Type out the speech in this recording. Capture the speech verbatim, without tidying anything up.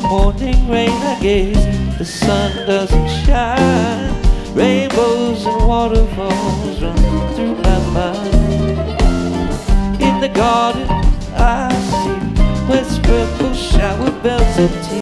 Morning rain again, the sun doesn't shine. Rainbows and waterfalls run through my mind. In the garden I see west purple shower bells of tea.